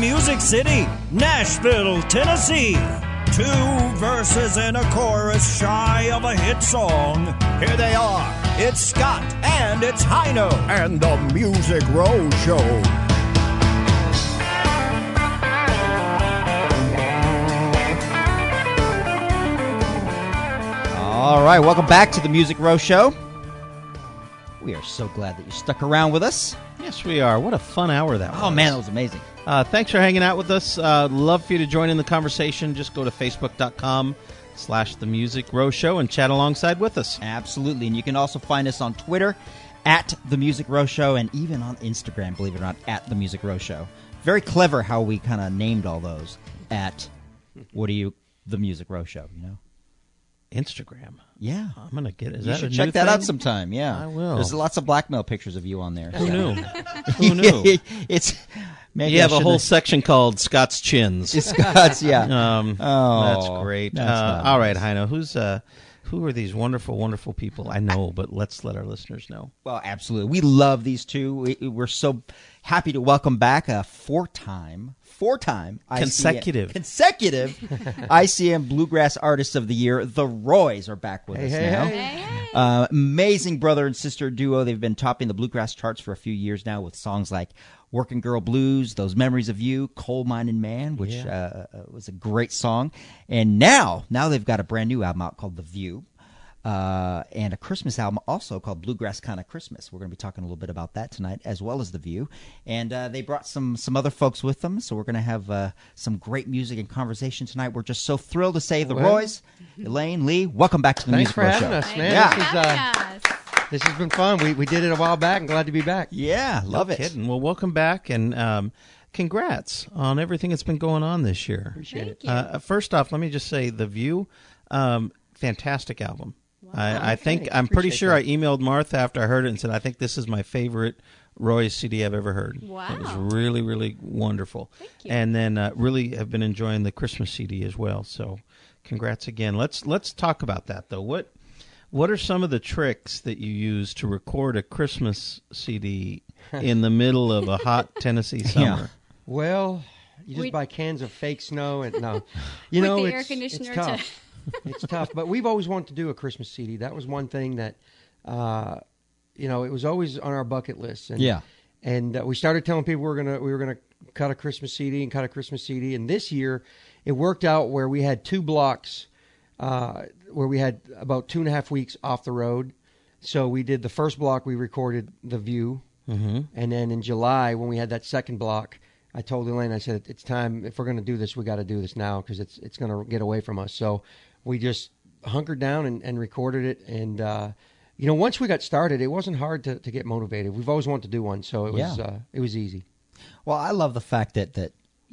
Music City, Nashville, Tennessee. 2 verses and a chorus shy of a hit song. Here they are. It's Scott and it's Hino and the Music Row Show. All right, welcome back to the Music Row Show. We are so glad that you stuck around with us. Yes, we are. What a fun hour that was. Oh, man, that was amazing. Thanks for hanging out with us. Love for you to join in the conversation. Just go to Facebook.com/The Music Row Show and chat alongside with us. Absolutely. And you can also find us on Twitter at The Music Row Show and even on Instagram, believe it or not, at The Music Row Show. Very clever how we kind of named all those at The Music Row Show, you know? Instagram. Yeah. I'm going to get it. You should check that out sometime, yeah. I will. There's lots of blackmail pictures of you on there. Who knew? Who knew? Maybe you have a whole section called Scott's Chins. Scott's, yeah. That's great. That's all right, Heino, who are these wonderful, wonderful people? I know, but let's let our listeners know. Well, absolutely. We love these two. We're so happy to welcome back a four-time consecutive ICM Bluegrass Artists of the Year. The Roys are back with us now. Hey. Amazing brother and sister duo. They've been topping the bluegrass charts for a few years now with songs like Working Girl Blues, Those Memories of You, Coal Mining Man, which was a great song. And now they've got a brand new album out called The View. And a Christmas album also called Bluegrass Kinda Christmas. We're going to be talking a little bit about that tonight, as well as The View. And they brought some other folks with them, so we're going to have some great music and conversation tonight. We're just so thrilled to say the Roys, Elaine, Lee, welcome back to the Music Row Show. Thanks for having us, man. Yeah. This has been fun. We did it a while back. I'm glad to be back. Yeah, love it. Kidding. Well, welcome back, and congrats on everything that's been going on this year. Appreciate it. First off, let me just say The View, fantastic album. Wow. I'm pretty sure I emailed Martha after I heard it and said, I think this is my favorite Roy's CD I've ever heard. Wow. It was really, really wonderful. Thank you. And then really have been enjoying the Christmas CD as well. So congrats again. Let's talk about that, though. What are some of the tricks that you use to record a Christmas CD in the middle of a hot Tennessee summer? Yeah. Well, you just buy cans of fake snow and With the air conditioner it's tough. It's tough, but we've always wanted to do a Christmas CD. That was one thing that, it was always on our bucket list. And we started telling people we were gonna cut a Christmas CD. And this year, it worked out where we had 2 blocks, where we had about 2.5 weeks off the road. So we did the first block. We recorded The View, and then in July when we had that second block, I told Elaine, I said, it's time. If we're going to do this, we got to do this now because it's going to get away from us. So we just hunkered down and recorded it. And, once we got started, it wasn't hard to get motivated. We've always wanted to do one, so it was easy. Well, I love the fact that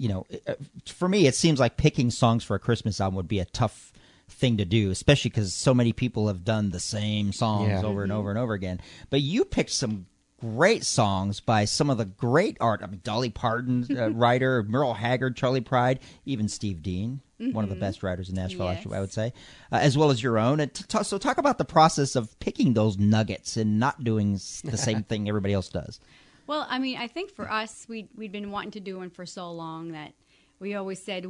for me, it seems like picking songs for a Christmas album would be a tough thing to do, especially because so many people have done the same songs over and over and over again. But you picked some great songs by some of the great art. I mean, Dolly Parton, writer, Merle Haggard, Charlie Pride, even Steve Dean, one of the best writers in Nashville, actually, I would say, as well as your own. And so talk about the process of picking those nuggets and not doing the same thing everybody else does. Well, I mean, I think for us, we'd been wanting to do one for so long that we always said,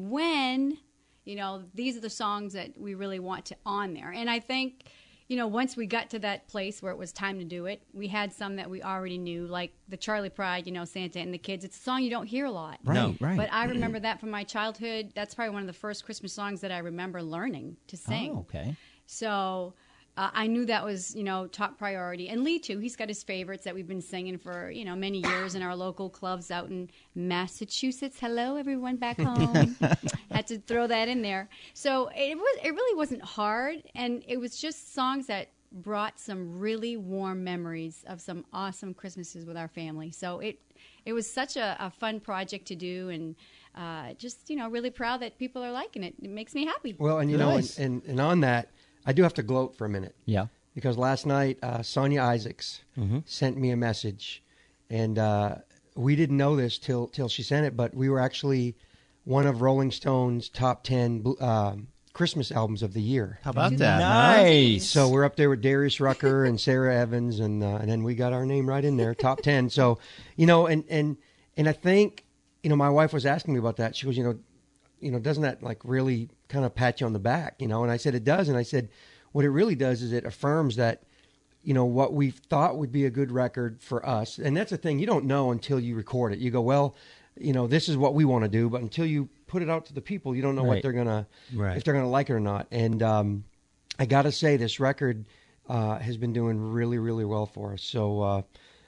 these are the songs that we really want to on there. And I think, once we got to that place where it was time to do it, we had some that we already knew, like the Charlie Pride, Santa and the Kids. It's a song you don't hear a lot. Right. But I remember that from my childhood. That's probably one of the first Christmas songs that I remember learning to sing. Oh, okay. So I knew that was, top priority. And Lee, too, he's got his favorites that we've been singing for, many years in our local clubs out in Massachusetts. Hello, everyone back home. Had to throw that in there. So it really wasn't hard, and it was just songs that brought some really warm memories of some awesome Christmases with our family. So it was such a fun project to do, and just, really proud that people are liking it. It makes me happy. Well, and, Nice. and on that, I do have to gloat for a minute. Yeah. Because last night, Sonia Isaacs sent me a message, and we didn't know this till she sent it, but we were actually one of Rolling Stone's top 10 Christmas albums of the year. How about that? Nice. So we're up there with Darius Rucker and Sarah Evans, and then we got our name right in there, top 10. So, and I think my wife was asking me about that. She goes, doesn't that like really kind of pat you on the back, And I said, it does. And I said, what it really does is it affirms that, what we thought would be a good record for us. And that's the thing. You don't know until you record it. You go, well, this is what we want to do. But until you put it out to the people, you don't know what they're going to, if they're going to like it or not. And I got to say, this record has been doing really, really well for us. So,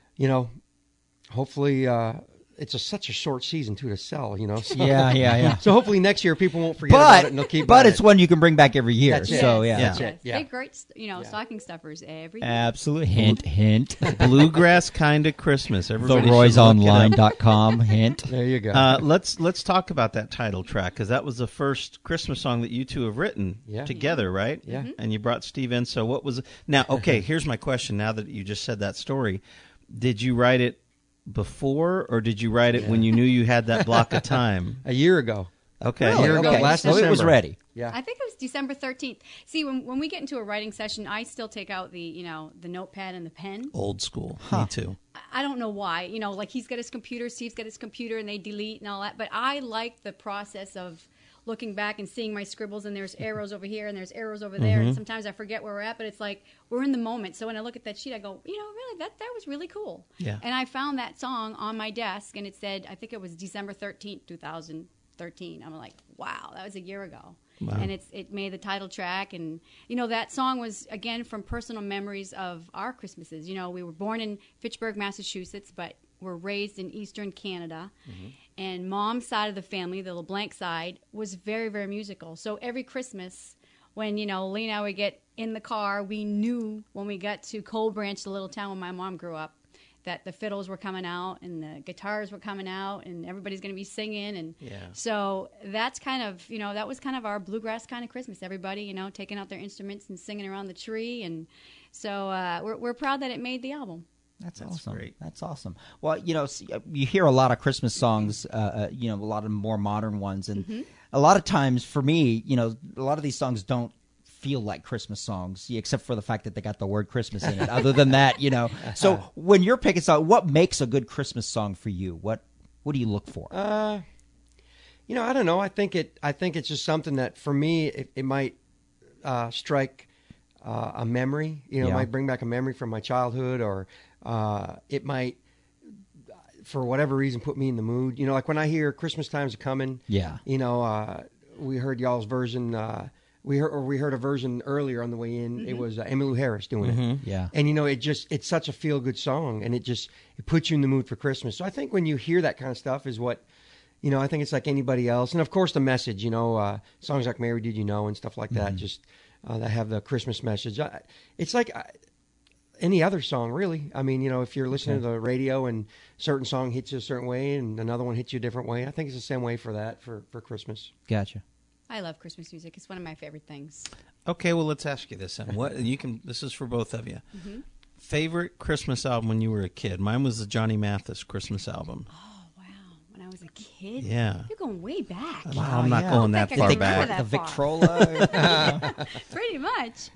hopefully it's such a short season, too, to sell, So, Yeah. So hopefully next year people won't forget about it and they'll keep But buying it's one you can bring back every year. That's it. So, That's it. Yeah. They're great, stocking stuffers every year. Absolutely. Hint. Bluegrass kind of Christmas. Everybody TheRoysOnline.com. Hint. There you go. Let's talk about that title track, because that was the first Christmas song that you two have written together, right? Yeah. Mm-hmm. And you brought Steve in. So what was now? Okay, here's my question. Now that you just said that story, did you write it before, or did you write it when you knew you had that block of time? A year ago. Okay. A year ago, last so December. it was ready. Yeah. I think it was December 13th. See, when we get into a writing session, I still take out the notepad and the pen. Old school. Me too. I don't know why. Like he's got his computer, Steve's got his computer, and they delete and all that. But I like the process of looking back and seeing my scribbles, and there's arrows over here and there's arrows over there, and sometimes I forget where we're at, but it's like we're in the moment. So when I look at that sheet, I go, really, that was really cool. Yeah. And I found that song on my desk, and it said, I think it was December 13th, 2013. I'm like, wow, that was a year ago. Wow. And it made the title track, and that song was again from personal memories of our Christmases. We were born in Fitchburg, Massachusetts, but were raised in Eastern Canada. And Mom's side of the family, the LeBlanc side, was very, very musical. So every Christmas, when, Lee and I would get in the car, we knew when we got to Cold Branch, the little town where my mom grew up, that the fiddles were coming out and the guitars were coming out and everybody's going to be singing. And so that's kind of, that was kind of our bluegrass kind of Christmas. Everybody, taking out their instruments and singing around the tree. And so we're proud that it made the album. That's awesome. Great. That's awesome. Well, you hear a lot of Christmas songs, a lot of more modern ones. And a lot of times for me, a lot of these songs don't feel like Christmas songs, except for the fact that they got the word Christmas in it. Other than that, So when you're picking song, what makes a good Christmas song for you? What do you look for? I don't know. I think it's just something that for me, it might strike a memory. It might bring back a memory from my childhood, or it might, for whatever reason, put me in the mood. Like when I hear Christmas Time's Coming. Yeah. We heard y'all's version. We heard a version earlier on the way in. It was Emmylou Harris doing it. Yeah. And it's such a feel good song, and it puts you in the mood for Christmas. So I think when you hear that kind of stuff is what, I think it's like anybody else. And of course the message, songs like Mary Did You Know and stuff like that, just that have the Christmas message. It's like any other song, really. I mean, if you're listening to the radio and a certain song hits you a certain way and another one hits you a different way, I think it's the same way for that, for Christmas. Gotcha. I love Christmas music. It's one of my favorite things. Okay, well, let's ask you this then. This is for both of you. Favorite Christmas album when you were a kid? Mine was the Johnny Mathis Christmas album. Oh, wow. When I was a kid? Yeah. You're going way back. Wow, I'm not going that far back. That the Victrola. Pretty much.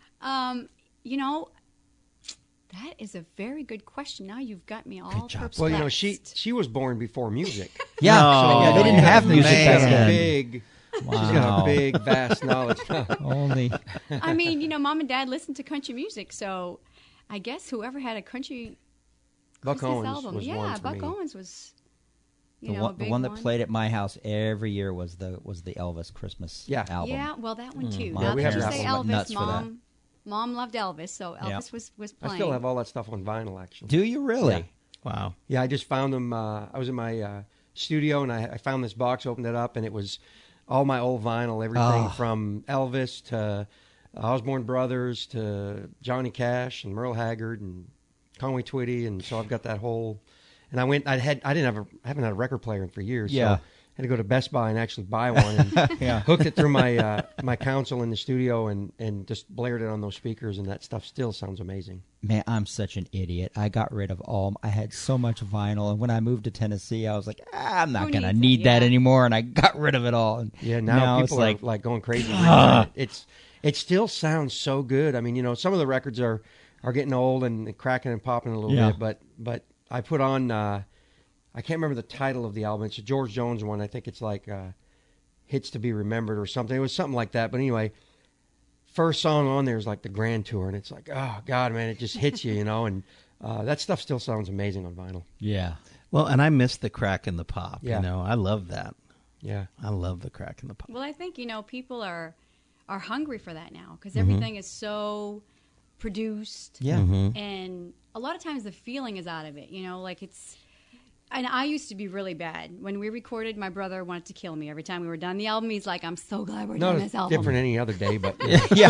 That is a very good question. Now you've got me all perplexed. Well, she was born before music. Yeah, they didn't have music back then. She's got a big, vast knowledge. Only. I mean, Mom and Dad listened to country music, so I guess whoever had a country Buck Christmas Owens album, was one for Buck me. Owens was, The one that played at my house every year was the Elvis Christmas album. Yeah, well, that one too. My Now that you parents say went nuts Elvis, for that. Mom loved Elvis, so Elvis was playing. I still have all that stuff on vinyl, actually. Do you really? Yeah. Wow. Yeah, I just found them. I was in my studio, and I found this box, opened it up, and it was all my old vinyl, everything from Elvis to Osborne Brothers to Johnny Cash and Merle Haggard and Conway Twitty, and so I've got that whole. And I haven't had a record player for years. Yeah. So I had to go to Best Buy and actually buy one, and hooked it through my my console in the studio, and just blared it on those speakers, and that stuff still sounds amazing. Man, I'm such an idiot. I got rid of I had so much vinyl, and when I moved to Tennessee, I was like, I'm not going to need that anymore, and I got rid of it all. And now people are like going crazy. It still sounds so good. I mean, some of the records are getting old and cracking and popping a little bit, but I put on. I I can't remember the title of the album. It's a George Jones one. I think it's like Hits to Be Remembered or something. It was something like that. But anyway, first song on there is like the Grand Tour, and it's like, oh God, man, it just hits you, and that stuff still sounds amazing on vinyl. Yeah. Well, and I miss the crack in the pop. Yeah. I love that. Yeah, I love the crack in the pop. Well, I think people are hungry for that now because everything is so produced. Yeah. And a lot of times the feeling is out of it. Like it's. And I used to be really bad. When we recorded, my brother wanted to kill me every time we were done the album. He's like, I'm so glad we're done this album. Different any other day, but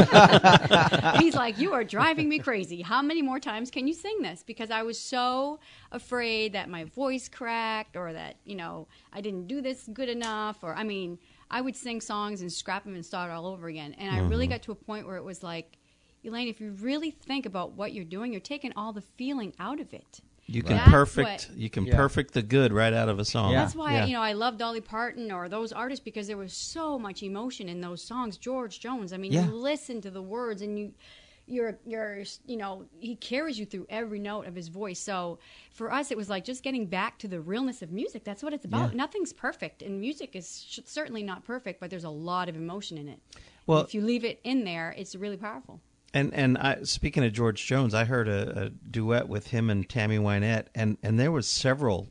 He's like, you are driving me crazy. How many more times can you sing this? Because I was so afraid that my voice cracked or that, I didn't do this good enough. Or, I would sing songs and scrap them and start all over again. And I really got to a point where it was like, Elaine, if you really think about what you're doing, you're taking all the feeling out of it. You can perfect the good right out of a song. That's why I love Dolly Parton or those artists because there was so much emotion in those songs. George Jones, you listen to the words and you're he carries you through every note of his voice. So for us, it was like just getting back to the realness of music. That's what it's about. Nothing's perfect, and music is certainly not perfect, but there's a lot of emotion in it. Well, if you leave it in there, it's really powerful. And speaking of George Jones, I heard a duet with him and Tammy Wynette, and there was several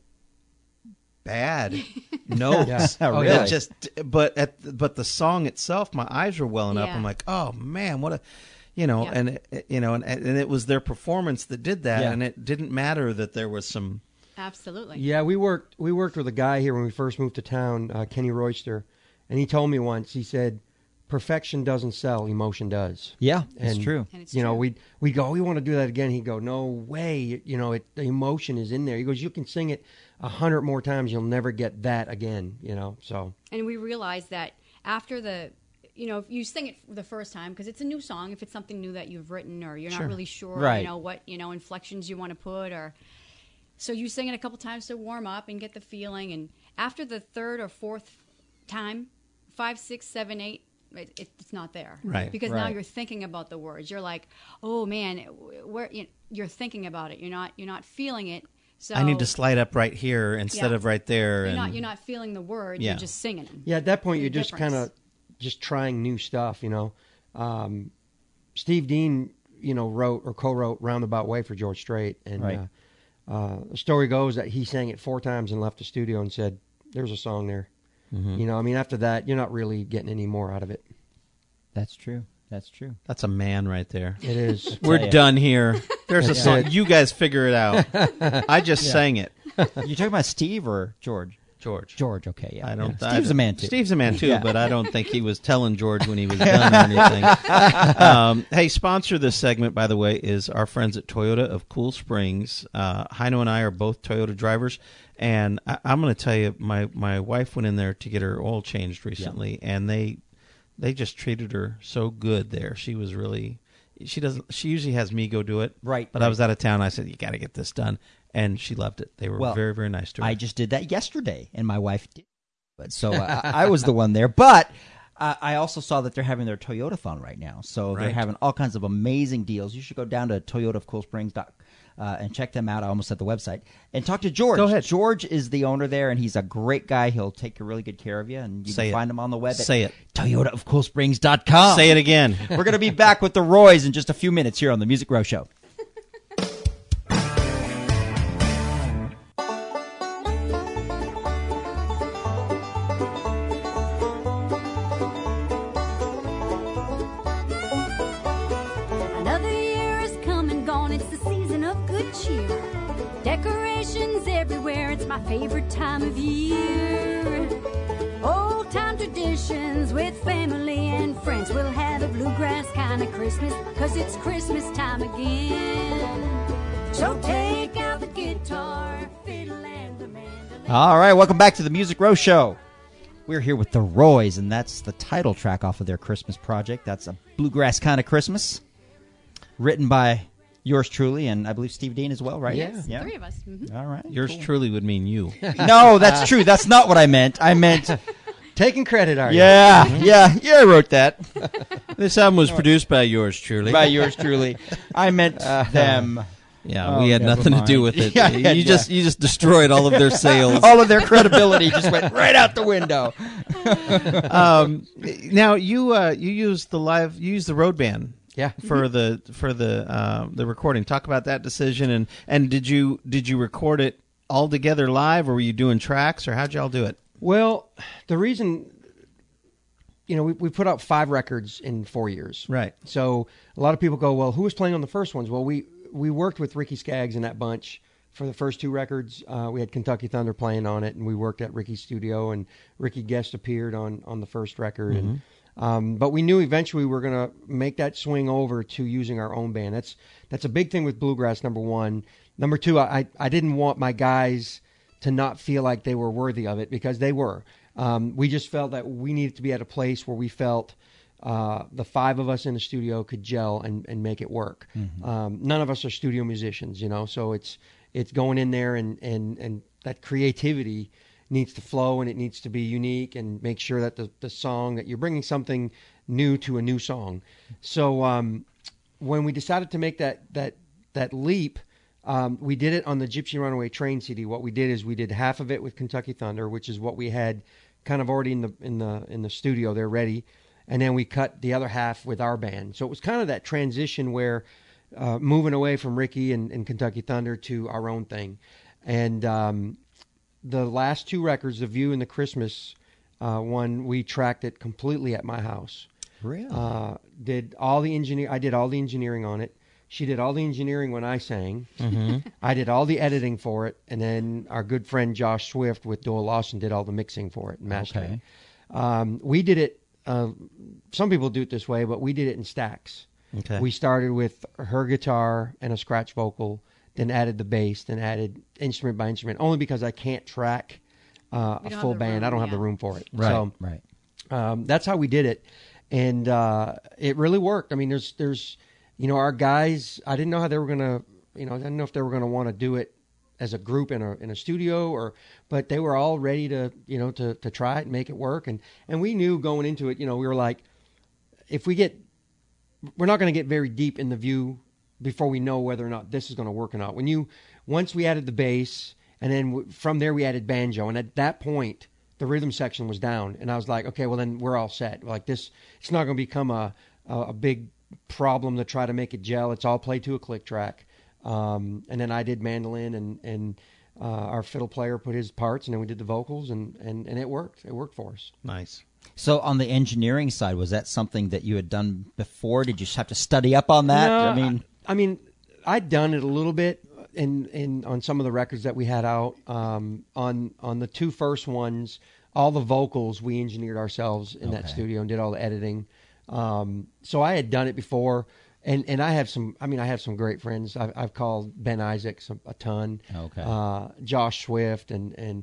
bad notes. Really? But the song itself, my eyes were welling up. I'm like, oh man, what a, and it was their performance that did that, and it didn't matter that there was some. Absolutely. Yeah, we worked with a guy here when we first moved to town, Kenny Royster, and he told me once. He said, perfection doesn't sell, emotion does. Yeah, it's true. And it's true. We go, we want to do that again. He'd go, no way. The emotion is in there. He goes, you can sing it 100 more times, you'll never get that again. So. And we realized that after if you sing it the first time, because it's a new song, if it's something new that you've written or you're not really sure, what inflections you want to put, or so you sing it a couple times to warm up and get the feeling. And after the third or fourth time, 5, 6, 7, 8. It's not there, right? Because now you're thinking about the words. You're like, oh man, you're thinking about it. You're not feeling it. So I need to slide up right here instead of right there. You're not feeling the words. You're just singing them. Yeah, at that point you're just kind of just trying new stuff. Steve Dean, wrote or co-wrote "Roundabout Way" for George Strait, and the story goes that he sang it 4 times and left the studio and said, "There's a song there." After that, you're not really getting any more out of it. That's true. That's a man right there. It is. We're done here. There's a song. You guys figure it out. I just sang it. You talking about Steve or George? George, okay, yeah. Steve's a man too. Steve's a man too, but I don't think he was telling George when he was done or anything. Hey, sponsor this segment, by the way, is our friends at Toyota of Cool Springs. Heino and I are both Toyota drivers, and I'm going to tell you, my wife went in there to get her oil changed recently, and they just treated her so good there. She was really. She usually has me go do it, right? But I was out of town. I said, you got to get this done. And she loved it. They were very, very nice to her. I just did that yesterday, and my wife did. So I was the one there. But I also saw that they're having their Toyota-thon right now. So they're having all kinds of amazing deals. You should go down to toyotaofcoolsprings.com and check them out. I almost said the website. And talk to George. Go ahead. George is the owner there, and he's a great guy. He'll take really good care of you. And you can find him on the web at toyotaofcoolsprings.com. Say it again. We're going to be back with the Roys in just a few minutes here on the Music Row Show. Decorations everywhere, it's my favorite time of year. Old time traditions with family and friends. We'll have a bluegrass kind of Christmas, 'cause it's Christmas time again. So take out the guitar, fiddle, and the mandolin. All right, welcome back to the Music Row Show. We're here with the Roys, and that's the title track off of their Christmas project. That's a bluegrass kind of Christmas, written by yours truly, and I believe Steve Dean as well, right? Yes, 3 of us. Mm-hmm. All right. Yours truly would mean you. No, that's true. That's not what I meant. I meant taking credit, are you? Yeah, I wrote that. This album was produced by yours truly. By yours truly. I meant them. Yeah, we had nothing to do with it. Yeah, you just destroyed all of their sales. All of their credibility just went right out the window. Now you used the Road Band. Yeah. For the recording. Talk about that decision and did you record it all together live, or were you doing tracks, or how'd y'all do it? Well, the reason, we put out 5 records in 4 years. Right. So a lot of people go, well, who was playing on the first ones? Well, we worked with Ricky Skaggs and that bunch for the first 2 records. We had Kentucky Thunder playing on it, and we worked at Ricky's studio, and Ricky guest appeared on the first record. Mm-hmm. And but we knew eventually we were going to make that swing over to using our own band. That's a big thing with bluegrass, number one. Number two, I didn't want my guys to not feel like they were worthy of it, because they were. We just felt that we needed to be at a place where we felt the 5 of us in the studio could gel and make it work. Mm-hmm. None of us are studio musicians, so it's going in there and that creativity needs to flow, and it needs to be unique, and make sure that the song, that you're bringing something new to a new song. So when we decided to make that leap, we did it on the Gypsy Runaway Train CD. What we did is we did half of it with Kentucky Thunder, which is what we had kind of already in the studio. They're ready, and then we cut the other half with our band. So it was kind of that transition where moving away from Ricky and Kentucky Thunder to our own thing. And the last 2 records, The View and the Christmas one, we tracked it completely at my house. Really? I did all the engineering on it. She did all the engineering when I sang. Mm-hmm. I did all the editing for it, and then our good friend Josh Swift with Doyle Lawson did all the mixing for it and mastering. Okay. We did it. Some people do it this way, but we did it in stacks. Okay. We started with her guitar and a scratch vocal, then added the bass, then added instrument by instrument. Only because I can't track a full band. I don't have the room for it. Right. So, right. That's how we did it, and it really worked. I mean, there's our guys, I didn't know how they were going to, I didn't know if they were going to want to do it as a group in a studio, but they were all ready to try it and make it work. And we knew going into it, we were like, we're not going to get very deep in The View before we know whether or not this is going to work or not. Once we added the bass, and then from there we added banjo, and at that point, the rhythm section was down, and I was like, okay, well then we're all set. Like this, it's not going to become a big problem to try to make it gel. It's all played to a click track. And then I did mandolin, and our fiddle player put his parts, and then we did the vocals, and it worked. It worked for us. Nice. So on the engineering side, was that something that you had done before? Did you just have to study up on that? No, I mean, I'd done it a little bit on some of the records that we had out. On the 2 first ones, all the vocals we engineered ourselves in that studio and did all the editing. So I had done it before, and I have some great friends. I've called Ben Isaacs a ton. Okay. Josh Swift and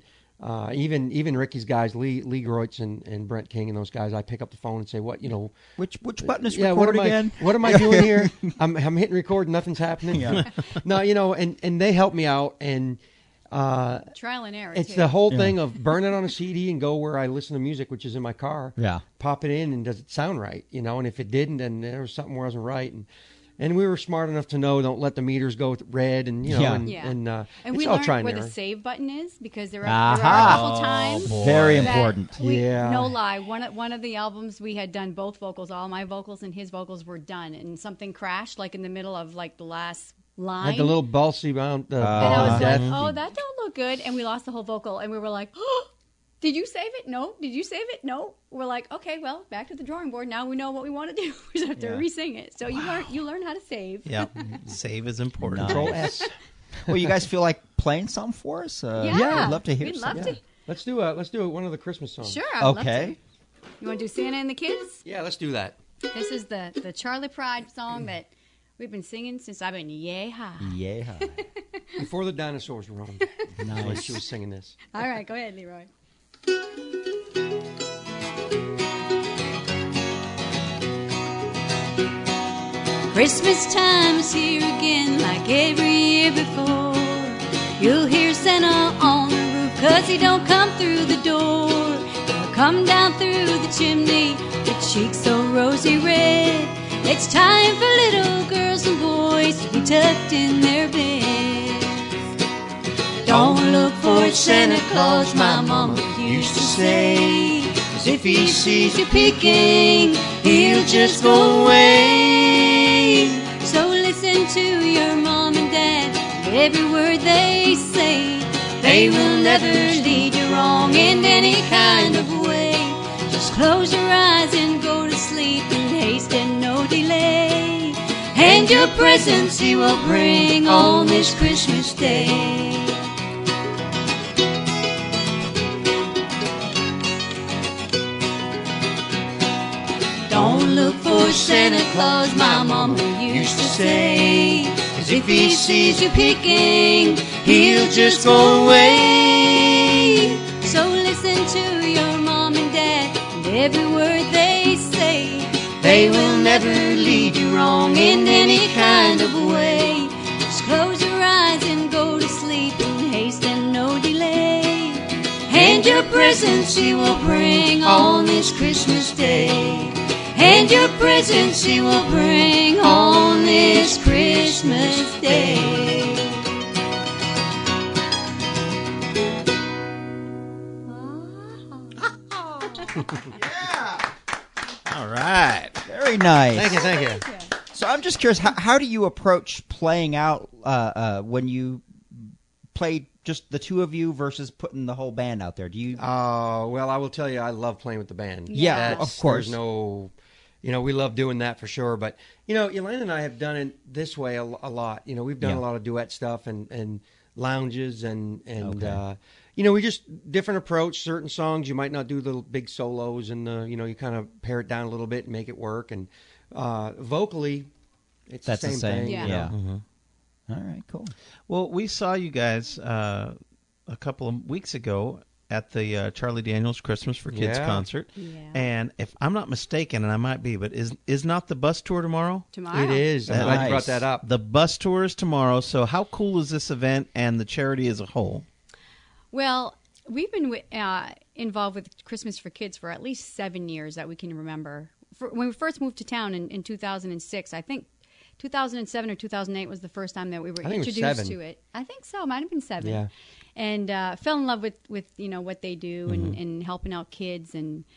even Ricky's guys, Lee Groitz and Brent King and those guys. I pick up the phone and say, which button is record again? What am I doing here? I'm hitting record, nothing's happening. Yeah. No, and they help me out, and trial and error. It's the whole thing of burn it on a CD and go where I listen to music, which is in my car. Yeah. Pop it in, and does it sound right? And if it didn't, then there was something where I wasn't right. And we were smart enough to know, don't let the meters go red, and and we all learned where error. the save button is, because there are a couple times. Very important. No lie. One of the albums we had done both vocals, all my vocals and his vocals were done, and something crashed like in the middle of like the last line. Like the little balsy bound. And I was like, oh, that don't look good, and we lost the whole vocal, and we were like, oh, did you save it? No. Did you save it? No. We're like, okay, well, back to the drawing board. Now we know what we want to do. We just have to re-sing it. So you learn how to save. Yeah, save is important. Nice. Control S. Well, you guys feel like playing something for us? Yeah, we'd love to hear. We'd love to. Let's do one of the Christmas songs. Sure. I'd love okay. to. You want to do Santa and the Kids? Yeah, let's do that. This is the Charlie Pride song that we've been singing since I've been yay high. Yay high. Before the dinosaurs roamed. Nice. When she was singing this. All right, go ahead, Leroy. Christmas time is here again like every year before. You'll hear Santa on the roof 'cause he don't come through the door. He'll come down through the chimney with cheeks so rosy red. It's time for little girls and boys to be tucked in their beds. Don't look for Santa Claus, my mama used to say, 'cause if he sees you peeking, he'll just go away. So listen to your mom and dad, every word they say. They will never lead you wrong in any kind of way. Just close your eyes and go to sleep in haste and no delay. And your presents he will bring on this Christmas Day. Don't look for Santa Claus, my mama used to say, 'cause if he sees you peeking, he'll just go away. So listen to your mom and dad, and every word they say. They will never lead you wrong in any kind of way. Just close your eyes and go to sleep in haste and no delay. And your presents he will bring on this Christmas Day. And your presents he will bring on this Christmas Day. All right. Very nice. Thank you. So I'm just curious, how do you approach playing out when you play just the two of you versus putting the whole band out there? Do you? Well, I will tell you, I love playing with the band. Yeah, of course. There's no, we love doing that for sure. But Elaine and I have done it this way a lot. We've done a lot of duet stuff and lounges and Okay. we just different approach. Certain songs you might not do little big solos, and you kind of pare it down a little bit and make it work. And vocally, it's That's the same thing. Yeah. Yeah. Mm-hmm. All right, cool. Well, we saw you guys a couple of weeks ago at the Charlie Daniels Christmas for Kids Yeah. concert. Yeah. And if I'm not mistaken, and I might be, but is not the bus tour tomorrow? Tomorrow. It is. I'm glad you brought that up. The bus tour is tomorrow. So how cool is this event and the charity as a whole? Well, we've been involved with Christmas for Kids for at least 7 years that we can remember. When we first moved to town in 2006, I think 2007 or 2008 was the first time that we were I think it was introduced 7. to it. I think so. It might have been 7. Yeah. And fell in love with what they do and helping out kids. And,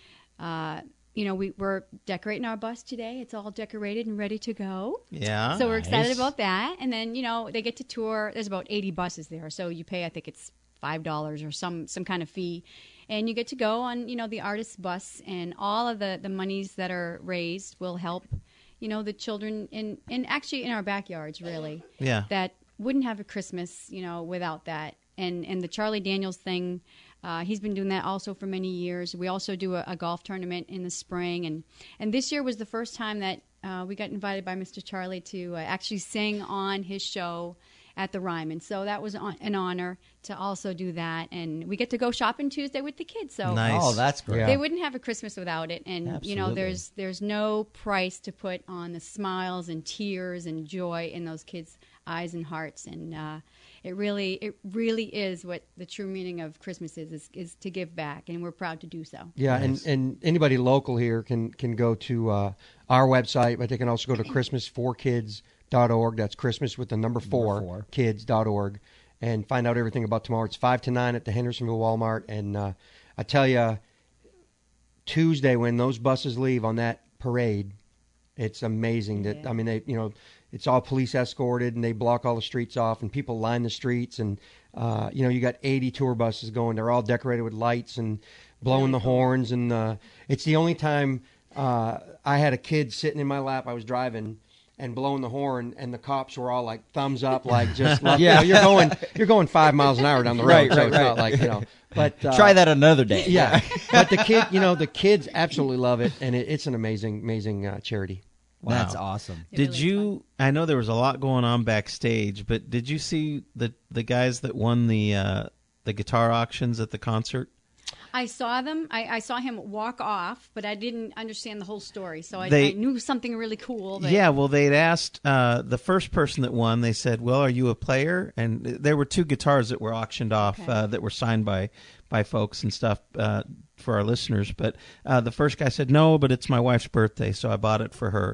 we're decorating our bus today. It's all decorated and ready to go. Yeah. So we're excited Nice. about that. And then, they get to tour. There's about 80 buses there. So you pay, I think it's $5 or some kind of fee. And you get to go on, the artist's bus. And all of the monies that are raised will help, the children in actually in our backyards, really. Yeah. That wouldn't have a Christmas, without that. And the Charlie Daniels thing, he's been doing that also for many years. We also do a golf tournament in the spring. And this year was the first time that we got invited by Mr. Charlie to actually sing on his show at the Ryman. So that was an honor to also do that. And we get to go shopping Tuesday with the kids. So Nice. Oh, that's great. Yeah. they wouldn't have a Christmas without it. And, Absolutely. there's no price to put on the smiles and tears and joy in those kids' eyes and hearts. And it really is what the true meaning of Christmas is to give back. And we're proud to do so. Yeah, Nice. and anybody local here can go to our website, but they can also go to christmas4kids.org. That's Christmas with the number 4, kids.org, and find out everything about tomorrow. It's 5 to 9 at the Hendersonville Walmart. And I tell you, Tuesday when those buses leave on that parade, it's amazing that, Yeah. I mean, they, it's all police escorted, and they block all the streets off, and people line the streets, and you got 80 tour buses going. They're all decorated with lights and blowing the horns, and it's the only time I had a kid sitting in my lap. I was driving and blowing the horn, and the cops were all like thumbs up, like just left. Yeah. You're going 5 miles an hour down the road, Right, so right, it's not right. like But Try that another day. Yeah, but the kids absolutely love it, and it's an amazing charity. Well, that's Wow. awesome. It Did really is you? I know there was a lot going on backstage, but did you see the guys that won the guitar auctions at the concert? I saw them. I saw him walk off, but I didn't understand the whole story. So I knew something really cool. But Yeah, well, they'd asked the first person that won. They said, "Well, are you a player?" And there were 2 guitars that were auctioned off Okay. that were signed by folks and stuff for our listeners. But the first guy said, "No, but it's my wife's birthday, so I bought it for her."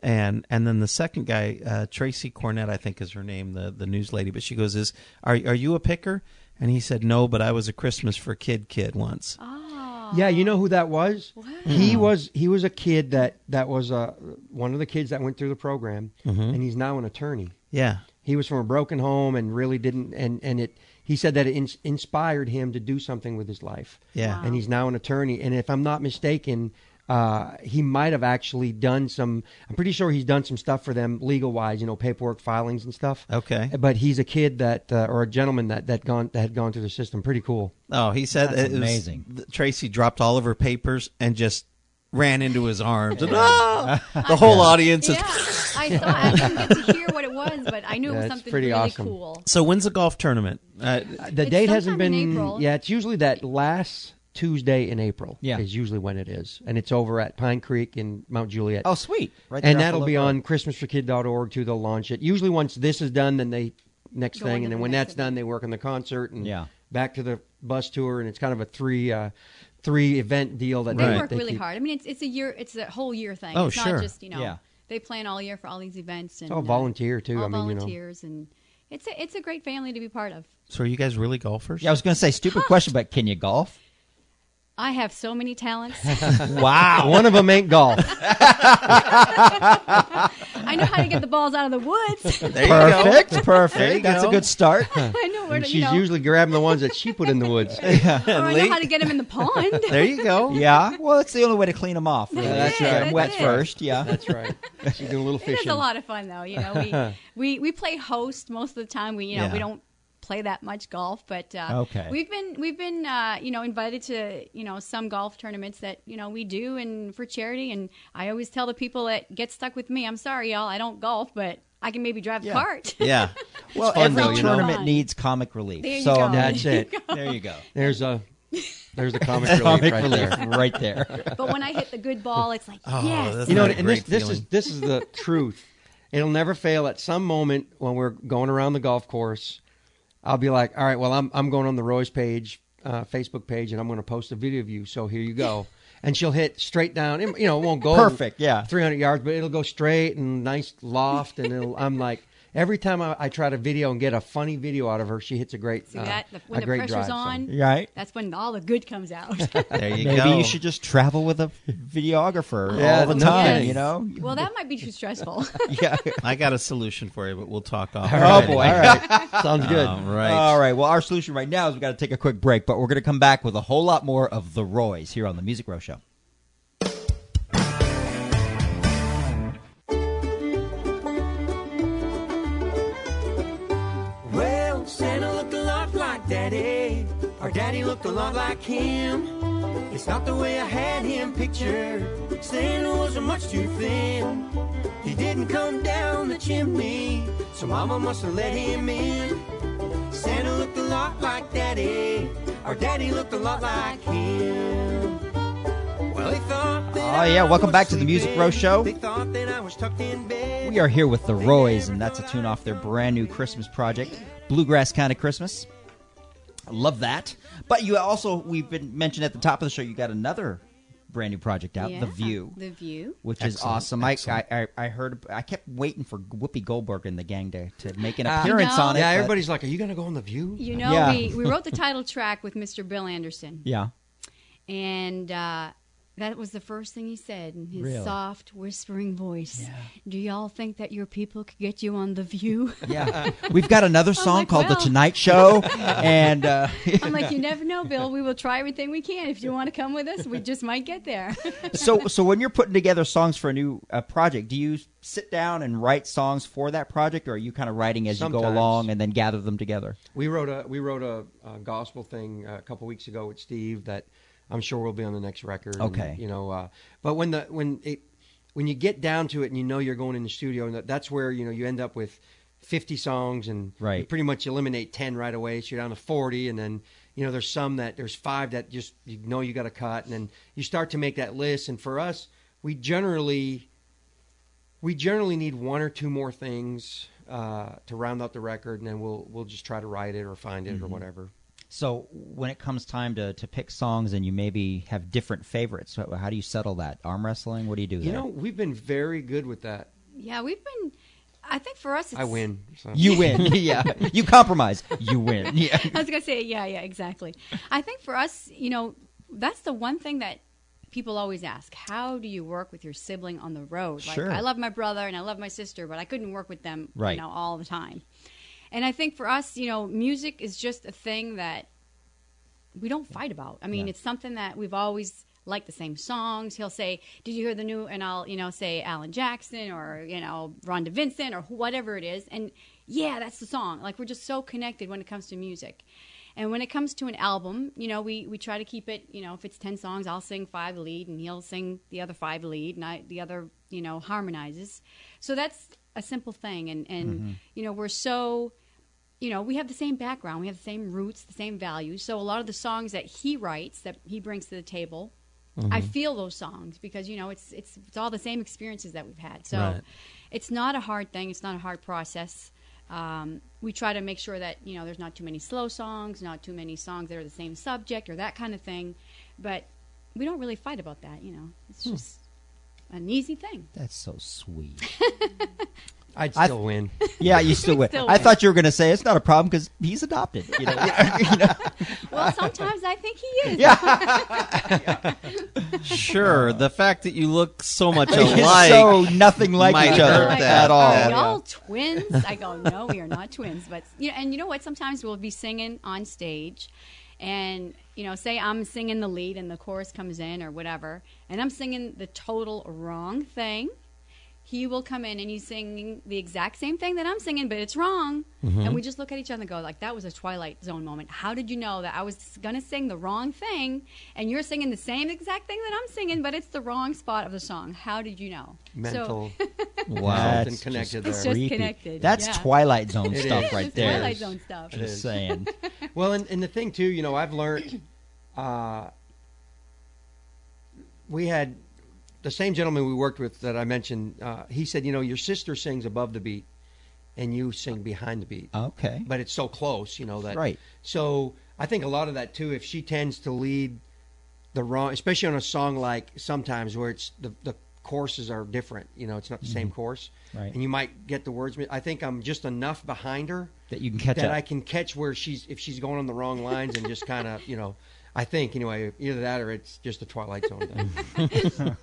And then the second guy, Tracy Cornett, I think is her name, the news lady. But she goes, "Are you a picker?" And he said, "No, but I was a Christmas for Kid once." Oh. Yeah, you know who that was? Wow. He was a kid that was one of the kids that went through the program, and he's now an attorney. Yeah. He was from a broken home and really didn't, he said that it inspired him to do something with his life. Yeah. Wow. And he's now an attorney. And if I'm not mistaken, he might have actually done I'm pretty sure he's done some stuff for them legal-wise, paperwork, filings and stuff. Okay. But he's a kid or a gentleman that had gone through the system. Pretty cool. Oh, he said That's it was amazing. Tracy dropped all of her papers and just ran into his arms. And, the whole audience is... Yeah, I thought I didn't get to hear what it was, but I knew it was it's something pretty really awesome. cool. So when's the golf tournament? The It's date hasn't sometime in been... April. Yeah, it's usually that last Tuesday in April is usually when it is. And it's over at Pine Creek in Mount Juliet. Oh, sweet. Right there And off that'll the be logo. on ChristmasForKid.org too. They'll launch it. Usually once this is done, then they next Go thing. into And then the when next that's done, they work on the concert and Yeah. back to the bus tour. And it's kind of a three event deal that They Right. work really keep. hard. I mean, it's a year. It's a whole year thing. Oh, it's sure. not just Yeah. They plan all year for all these events and all volunteer too. all I mean, volunteers and it's a great family to be part of. So are you guys really golfers? Yeah, I was going to say, stupid question, but can you golf? I have so many talents. Wow. One of them ain't golf. I know how to get the balls out of the woods. There you go. Perfect. There you That's go. a good start. I know where And to, she's usually grabbing the ones that she put in the woods. or I know how to get them in the pond. There you go. Yeah. Well, it's the only way to clean them off. Really. That's Get it, 'em wet that's it. first. Yeah. That's right. She's doing a little It fishing. is a lot of fun though. We play host most of the time. We Yeah. we don't play that much golf, but Okay. we've been invited to some golf tournaments that we do and for charity. And I always tell the people that get stuck with me, I'm sorry y'all, I don't golf, but I can maybe drive the cart. Yeah. Well, fun, every though, you know? tournament Fun. needs comic relief. There you so go. That's it. There you go. There's the comic relief Comic right relief there. right there. But when I hit the good ball, it's like Oh, yes. that's You know, not a and great this feeling. is the truth. It'll never fail. At some moment when we're going around the golf course, I'll be like, "All right, well, I'm going on the Roy's page, Facebook page, and I'm going to post a video of you. So here you go." And she'll hit straight down. It won't go Perfect, yeah. 300 yards, but it'll go straight and nice loft. And I'm like, every time I try to video and get a funny video out of her, she hits a great, See that when a the great pressure's drive. So- on, Right. that's when all the good comes out. There you Maybe go. you should just travel with a videographer Yeah, all the no time, kidding. Well, that might be too stressful. Yeah. I got a solution for you, but we'll talk off. Oh, All boy. right. Sounds good. All right. All right. Well, our solution right now is we've got to take a quick break, but we're going to come back with a whole lot more of The Roys here on the Music Row Show. Well, Santa looked a lot like Daddy. Our Daddy looked a lot like him. It's not the way I had him pictured. Santa wasn't much too thin. He didn't come down the chimney, so Mama must have let him in. Santa looked a lot like Daddy. Our Daddy looked a lot like him. Well, they thought that Oh, yeah. I Welcome was back to the Music Row Show. They thought that I was tucked in bed. We are here with The Roys, and that's a tune off their brand new Christmas project, Bluegrass Kind of Christmas. I love that. But we've been mentioned at the top of the show, you got another brand new project out, Yeah, The View, The View. which is Excellent, awesome. excellent. I heard, I kept waiting for Whoopi Goldberg and the gang to make an appearance know- on it. Yeah, but- everybody's like, "Are you going to go on The View?" Yeah. We wrote the title track with Mr. Bill Anderson. Yeah. And that was the first thing he said in his Really? soft, whispering voice. Do y'all think that your people could get you on The View? Yeah. We've got another song like, called The well. Tonight Show, and I'm like, you never know, Bill. We will try everything we can. If you want to come with us, we just might get there. So when you're putting together songs for a new project, do you sit down and write songs for that project, or are you kind of writing as you go Sometimes. along and then gather them together? We wrote a gospel thing a couple weeks ago with Steve that I'm sure will be on the next record. and, Okay. But when you get down to it and you're going in the studio, and that's where you end up with 50 songs and Right. you pretty much eliminate 10 right away, so you're down to 40, and then there's 5 that just you got to cut, and then you start to make that list. And for us, we generally need 1 or 2 more things to round out the record, and then we'll just try to write it or find it or whatever. So when it comes time to pick songs and you maybe have different favorites, how do you settle that? Arm wrestling? What do you do there? You know, we've been very good with that. Yeah, I think for us, it's... I win. So. You win. Yeah. You compromise. You win. Yeah. I was going to say, yeah, exactly. I think for us, you know, that's the one thing that people always ask. How do you work with your sibling on the road? Like, sure. I love my brother and I love my sister, but I couldn't work with them, right. you know, all the time. And I think for us, you know, music is just a thing that we don't fight about. I mean, it's something that we've always liked the same songs. He'll say, did you hear the new? And I'll, you know, say Alan Jackson or, you know, Rhonda Vincent or whatever it is. And yeah, that's the song. Like, we're just so connected when it comes to music. And when it comes to an album, you know, we try to keep it, you know, if it's 10 songs, I'll sing 5 lead and he'll sing the other 5 lead and the other, you know, harmonizes. So that's a simple thing. And you know, we're so... You know, we have the same background, we have the same roots, the same values. So a lot of the songs that he writes, that he brings to the table, I feel those songs because, you know, it's all the same experiences that we've had. So it's not a hard thing. It's not a hard process. We try to make sure that, you know, there's not too many slow songs, not too many songs that are the same subject or that kind of thing. But we don't really fight about that, you know. It's just an easy thing. That's so sweet. I'd still win. Yeah, you still win. I thought you were going to say it's not a problem because he's adopted. You know? You know? Well, sometimes I think he is. Yeah. Sure. The fact that you look so much alike, so nothing like each other at all. Are y'all twins? I go, no, we are not twins. But you know, and you know what? Sometimes we'll be singing on stage, and you know, say I'm singing the lead and the chorus comes in or whatever, and I'm singing the total wrong thing. He will come in and he's singing the exact same thing that I'm singing, but it's wrong. And we just look at each other and go, like, that was a Twilight Zone moment. How did you know that I was going to sing the wrong thing and you're singing the same exact thing that I'm singing, but it's the wrong spot of the song? How did you know? Mental. Wow. Something connected there. It's just connected. That's yeah. Twilight Zone stuff It's right there. Twilight Zone stuff. Just saying. Well, and the thing, too, you know, I've learned we had the same gentleman we worked with that I mentioned, he said, you know, your sister sings above the beat and you sing behind the beat. Okay. But it's so close, you know, that. Right. So I think a lot of that, too, if she tends to lead the wrong, especially on a song like Sometimes where it's the choruses are different, you know, it's not the same chorus. Right. And you might get the words. I think I'm just enough behind her that you can catch that up. I can catch where if she's going on the wrong lines and just kind of, you know, I think, anyway, either that or it's just a Twilight Zone thing.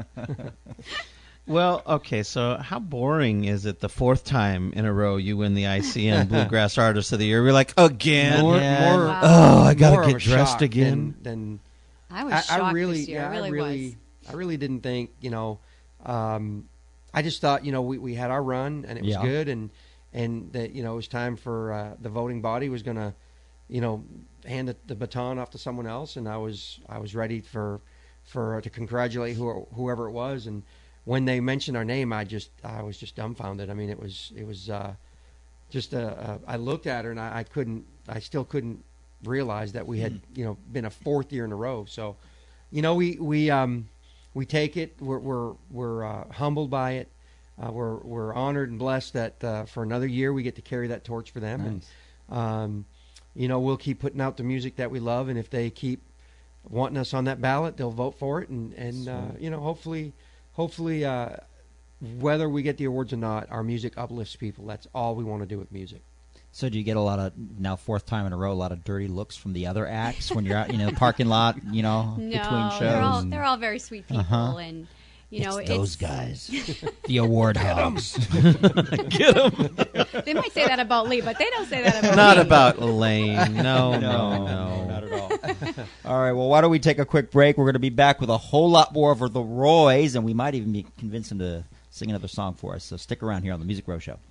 Well, okay, so how boring is it the 4th time in a row you win the ICM Bluegrass Artist of the Year? We're like, again? I got to get dressed again. Than I was shocked this year. Yeah, I really didn't think, you know, I just thought, you know, we had our run and it was good and that, you know, it was time for the voting body was going to, you know, hand the baton off to someone else, and I was ready for to congratulate whoever it was. And when they mentioned our name, I was just dumbfounded. I mean, it was just I looked at her and I still couldn't realize that we had you know been a 4th year in a row. So, you know, we take it. We're humbled by it. We're honored and blessed that for another year we get to carry that torch for them. Nice. And you know, we'll keep putting out the music that we love, and if they keep wanting us on that ballot, they'll vote for it. And you know, hopefully, whether we get the awards or not, our music uplifts people. That's all we want to do with music. So do you get a lot of, now 4th time in a row, a lot of dirty looks from the other acts when you're out, you know, parking lot, you know, between shows? They're all very sweet people, and you know, it's those guys, the award hogs. Get them. They might say that about Lee, but they don't say that about Not me. about Elaine. No, not at all. All right, well, why don't we take a quick break? We're going to be back with a whole lot more of the Roys, and we might even be convinced them to sing another song for us. So stick around here on the Music Row Show.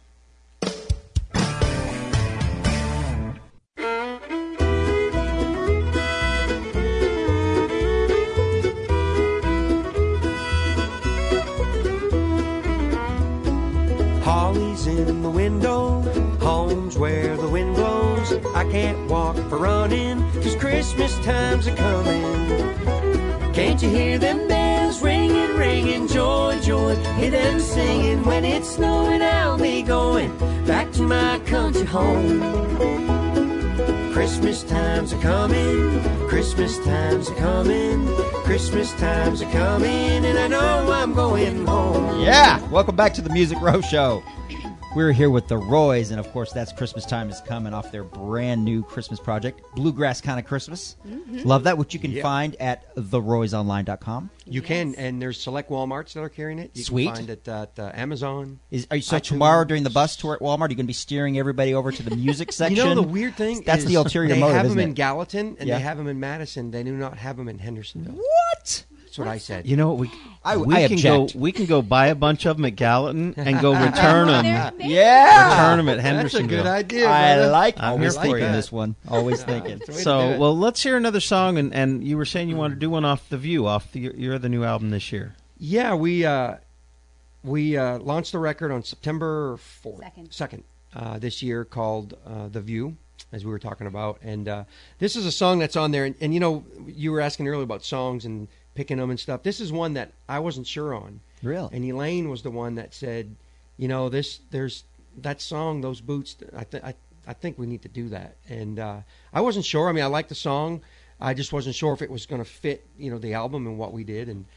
Holly's in the window, home's where the wind blows. I can't walk for running, 'cause Christmas time's a-coming. Can't you hear them bells ringing, ringing, joy, joy? Hear them singing, when it's snowing I'll be going back to my country home. Christmas time's a-coming, Christmas time's a-coming, Christmas time's a-coming, and I know I'm going home. Yeah, welcome back to the Music Row Show. We're here with the Roys, and of course that's Christmas Time is coming off their brand new Christmas project, Bluegrass Kind of Christmas. Mm-hmm. Love that, which you can find at theroysonline.com. You can, and there's select Walmarts that are carrying it. You Sweet. can find it at Amazon. So tomorrow during the bus tour at Walmart, are you going to be steering everybody over to the music section? You know, the weird thing that's is the ulterior they motive, have them isn't in it? Gallatin, and they have them in Madison. They do not have them in Hendersonville. What? That's what I said. You know, I we can go buy a bunch of them at Gallatin and go return them. Yeah, return them at Hendersonville. That's a good idea. I brother. like I'm always here for thinking you. this one. Always thinking. So, well, let's hear another song. And you were saying you wanted to do one off The View, off your other new album this year. Yeah, we launched the record on September 2nd this year called The View, as we were talking about. And this is a song that's on there. And, you know, you were asking earlier about songs and picking them and stuff. This is one that I wasn't sure on. Really? And Elaine was the one that said, you know, there's that song, Those Boots, I think we need to do that. And I wasn't sure. I mean, I liked the song. I just wasn't sure if it was going to fit, you know, the album and what we did. And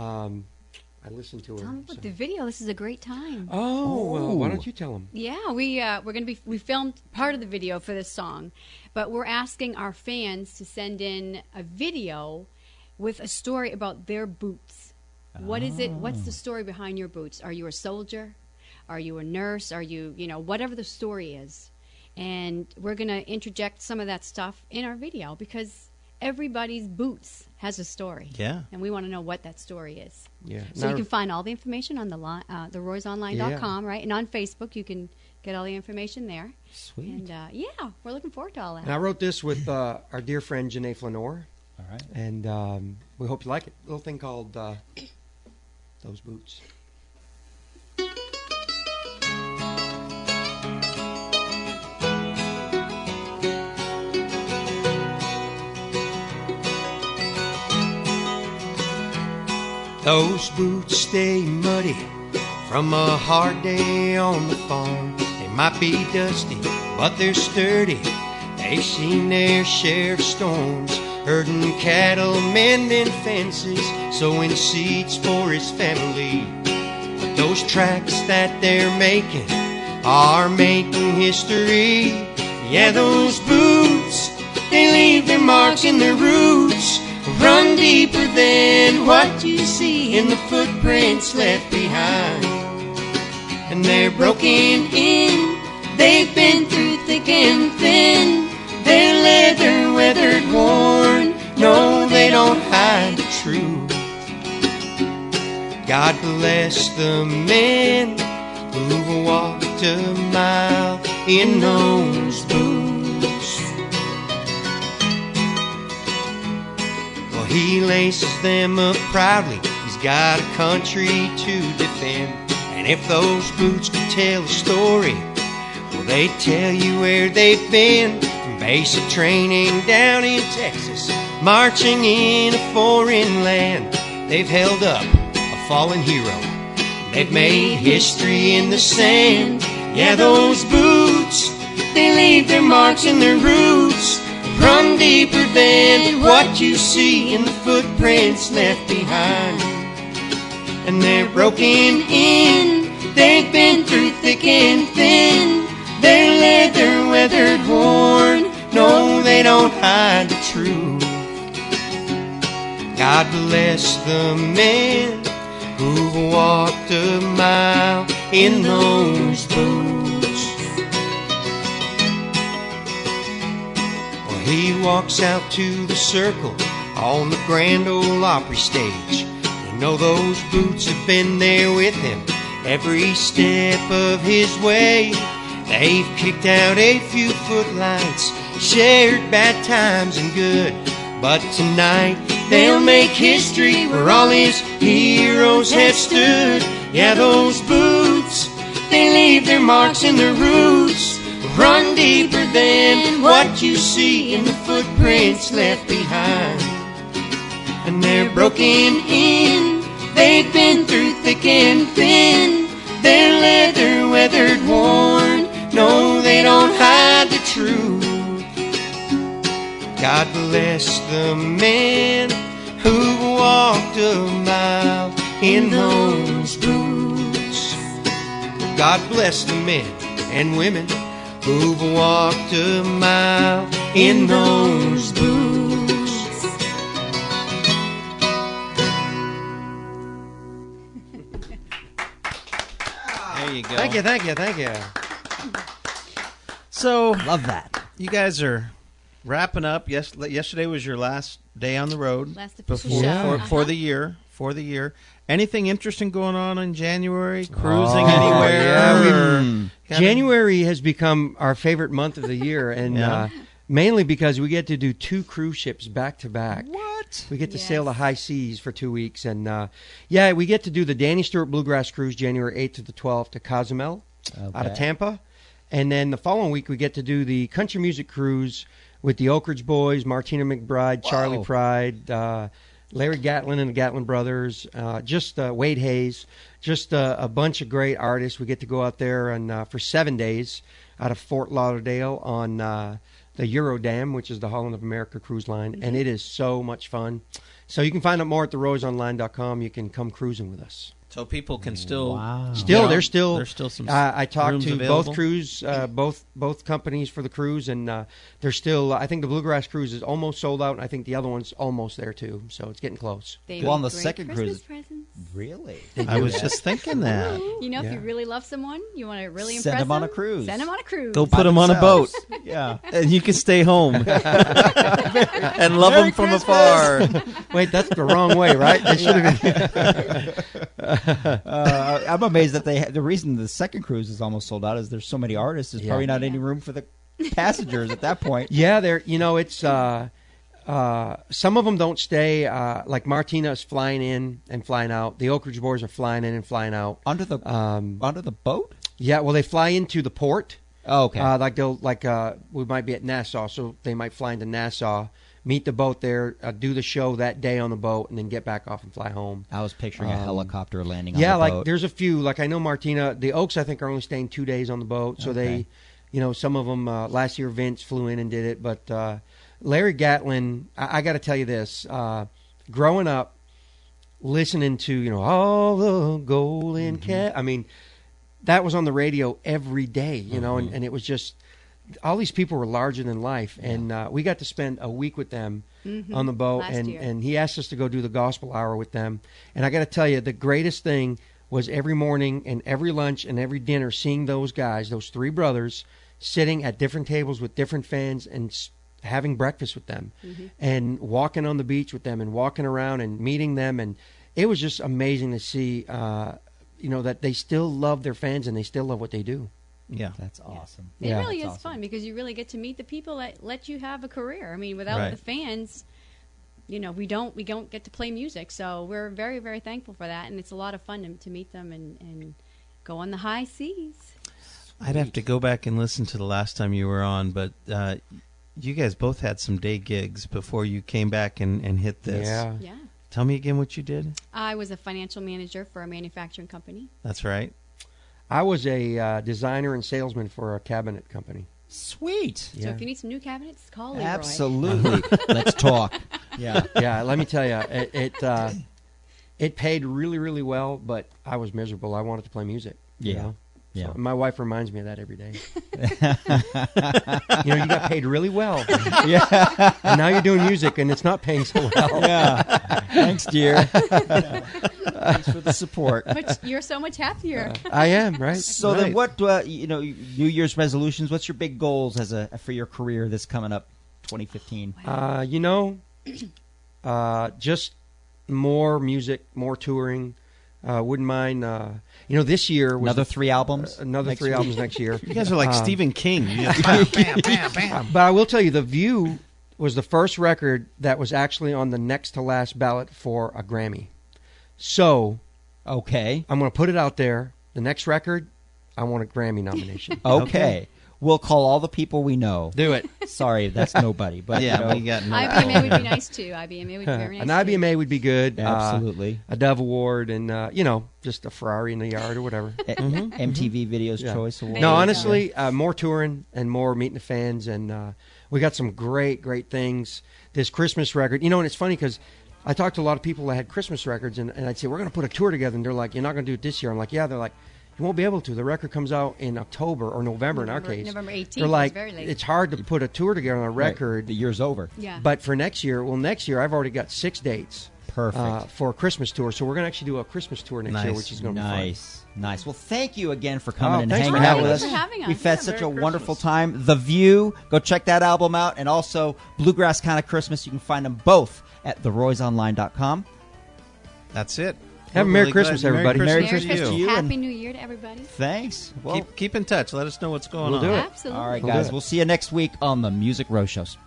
I listened to her. Tell them about the video. This is a great time. Well, why don't you tell them? Yeah, we filmed part of the video for this song, but we're asking our fans to send in a video with a story about their boots. What is it? What's the story behind your boots? Are you a soldier? Are you a nurse? Are you, whatever the story is. And we're going to interject some of that stuff in our video because everybody's boots has a story. Yeah. And we want to know what that story is. Yeah. So you can find all the information on the theroysonline.com, right? And on Facebook, you can get all the information there. Sweet. And, we're looking forward to all that. And I wrote this with our dear friend Janae Flanor. All right. And we hope you like it. A little thing called Those Boots. Those boots stay muddy from a hard day on the farm. They might be dusty, but they're sturdy. They've seen their share of storms, herding cattle, mending fences, sowing seeds for his family. But those tracks that they're making are making history. Yeah, those boots, they leave their marks in their roots, run deeper than what you see in the footprints left behind. And they're broken in, they've been through thick and thin, they're leather, weathered, worn, no, they don't hide the truth. God bless the men who've walked a mile in those boots. Well, he laces them up proudly, he's got a country to defend. And if those boots could tell a story, well, they'd tell you where they've been. From basic training down in Texas, marching in a foreign land, they've held up a fallen hero. They've made history in the sand. Yeah, those boots, they leave their marks in their roots, run deeper than what you see in the footprints left behind. And they're broken in, they've been through thick and thin, they're leather, weathered, worn, no, they don't hide the truth. God bless the men who've walked a mile in those boots. Well, he walks out to the circle on the Grand Ole Opry stage. You know those boots have been there with him every step of his way. They've kicked out a few footlights, shared bad times and good, but tonight they'll make history where all his heroes have stood. Yeah, those boots, they leave their marks in their roots, run deeper than what you see in the footprints left behind. And they're broken in, they've been through thick and thin, they're leather, weathered, worn, no, they don't hide the truth. God bless the men who walked a mile in those boots. God bless the men and women who've walked a mile in those boots. There you go. Thank you. So Love that. you guys are wrapping up. Yesterday was your last day on the road Last official before show. for the year. Anything interesting going on in January? Cruising Oh, anywhere? yeah, Or- January has become our favorite month of the year, and Yeah. mainly because we get to do 2 cruise ships back to back. What? We get to Yes. sail the high seas for 2 weeks, and we get to do the Danny Stewart Bluegrass Cruise January 8th to the 12th to Cozumel out of Okay. Tampa, and then the following week we get to do the Country Music Cruise with the Oak Ridge Boys, Martina McBride, Charlie Whoa. Pride, Larry Gatlin and the Gatlin Brothers, just Wade Hayes, just a bunch of great artists. We get to go out there and for 7 days out of Fort Lauderdale on the Eurodam, which is the Holland of America cruise line, and it is so much fun. So you can find out more at theroseonline.com. You can come cruising with us. So people can still There's still some. I talked rooms to available? both crews, both companies for the cruise, and there's still. I think the Bluegrass cruise is almost sold out, and I think the other one's almost there too. So it's getting close. They Well, on make the great second Christmas cruise- presents. Really? I was just thinking that. You know, if Yeah. you really love someone, you want to really Send impress them on a them, cruise. Send them on a cruise. Go put them on a boat, Yeah. and you can stay home and love them from afar. Wait, that's the wrong way, right? They should have been. I'm amazed that the reason the second cruise is almost sold out is there's so many artists. There's Yeah. probably not any room for the passengers at that point. Yeah, there. You know, it's some of them don't stay. Like Martina is flying in and flying out. The Oak Ridge Boys are flying in and flying out. Under the boat? Yeah, well, they fly into the port. Oh, okay. We might be at Nassau, so they might fly into Nassau, meet the boat there, do the show that day on the boat, and then get back off and fly home. I was picturing a helicopter landing on Yeah, the like boat. there's a few. Like I know Martina, the Oaks, I think are only staying 2 days on the boat. So Okay. they, some of them last year Vince flew in and did it, but Larry Gatlin, I got to tell you this: growing up, listening to all the golden cat. I mean, that was on the radio every day, and it was just all these people were larger than life, and we got to spend a week with them on the boat, Last year. and he asked us to go do the gospel hour with them, and I got to tell you, the greatest thing was every morning and every lunch and every dinner, seeing those guys, those 3 brothers, sitting at different tables with different fans and having breakfast with them, and walking on the beach with them, and walking around and meeting them, and it was just amazing to see. That they still love their fans and they still love what they do. Yeah. That's awesome. It Yeah. really is That's awesome. fun because you really get to meet the people that let you have a career. I mean, without Right. the fans, we don't get to play music. So we're very, very thankful for that, and it's a lot of fun to meet them and go on the high seas. I'd have to go back and listen to the last time you were on, but you guys both had some day gigs before you came back and hit this. Yeah. Yeah, Tell me again what you did. I was a financial manager for a manufacturing company. That's right. I was a designer and salesman for a cabinet company. Sweet. So Yeah. if you need some new cabinets, call Leroy. Absolutely. Let's talk. Yeah. Yeah, let me tell you, it paid really, really well, but I was miserable. I wanted to play music. Yeah. So Yeah. my wife reminds me of that every day. You got paid really well. Yeah. And now you're doing music and it's not paying so well. Yeah. Thanks, dear. Thanks for the support. But you're so much happier. I am, right? So then, what New Year's resolutions? What's your big goals for your career this coming up, 2015? Just more music, more touring. Wouldn't mind. This year was Another 3 albums. another 3 albums next year. You guys are like Stephen King. You just bam, bam, bam, bam. But I will tell you, The View was the first record that was actually on the next to last ballot for a Grammy. So Okay. I'm going to put it out there. The next record, I want a Grammy nomination. Okay. We'll call all the people we know. Do it. Sorry, that's nobody. But Yeah, we got no. IBMA would be nice too. IBMA would be very nice. An too. IBMA would be good. Absolutely. A Dove Award and, just a Ferrari in the yard or whatever. MTV Videos Yeah. Choice Award. There No, you honestly, more touring and more meeting the fans. And we got some great things. This Christmas record, and it's funny because I talked to a lot of people that had Christmas records, and I'd say, we're going to put a tour together, and they're like, you're not going to do it this year. I'm like, yeah. They're like, you won't be able to. The record comes out in October or November in our case. November 18th. They're like, very late. it's hard to put a tour together on a record. Right. The year's over. Yeah. But for next year, I've already got 6 dates. Perfect. For a Christmas tour. So we're going to actually do a Christmas tour next year, which is going to be fun. Nice. Well, thank you again for coming and thanks hanging for out having with us. us. Thanks for having us. We've had Yeah, such a Merry wonderful Christmas. time. The View, go check that album out. And also Bluegrass Kind of Christmas. You can find them both at theroysonline.com. That's it. Have a We're Merry really Christmas, glad- everybody. Merry Merry Christmas Christmas. to you, Happy and- New Year to everybody. Thanks. Well, Keep in touch. Let us know what's going We'll on. do it. Absolutely. all right, We'll guys. do it. We'll see you next week on the Music Row Shows.